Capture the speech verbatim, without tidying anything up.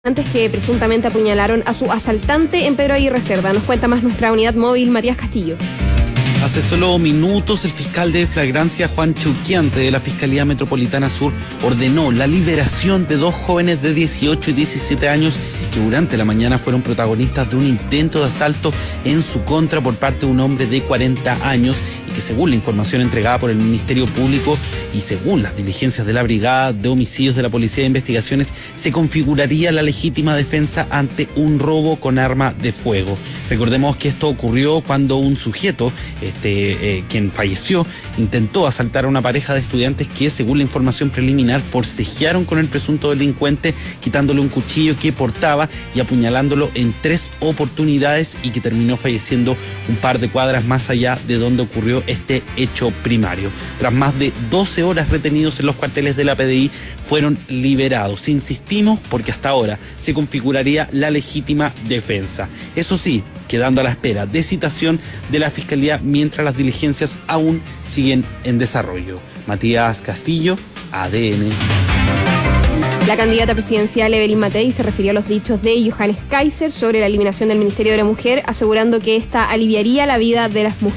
Antes que presuntamente apuñalaron a su asaltante en Pedro Aguirre Cerda. Nos cuenta más nuestra unidad móvil, Matías Castillo. Hace solo minutos, el fiscal de flagrancia Juan Chauquiante de la Fiscalía Metropolitana Sur ordenó la liberación de dos jóvenes de dieciocho y diecisiete años que durante la mañana fueron protagonistas de un intento de asalto en su contra por parte de un hombre de cuarenta años y que, según la información entregada por el Ministerio Público y según las diligencias de la Brigada de Homicidios de la Policía de Investigaciones, se configuraría la legítima defensa ante un robo con arma de fuego. Recordemos que esto ocurrió cuando un sujeto, este, eh, quien falleció, intentó asaltar a una pareja de estudiantes que, según la información preliminar, forcejearon con el presunto delincuente, quitándole un cuchillo que portaba y apuñalándolo en tres oportunidades, y que terminó falleciendo un par de cuadras más allá de donde ocurrió este hecho primario. Tras más de doce horas retenidos en los cuarteles de la P D I, fueron liberados. Insistimos porque hasta ahora se configuraría la legítima defensa. Eso sí, quedando a la espera de citación de la Fiscalía mientras las diligencias aún siguen en desarrollo. Matías Castillo, A D N. La candidata presidencial Evelyn Matei se refirió a los dichos de Johannes Kaiser sobre la eliminación del Ministerio de la Mujer, asegurando que esta aliviaría la vida de las mujeres.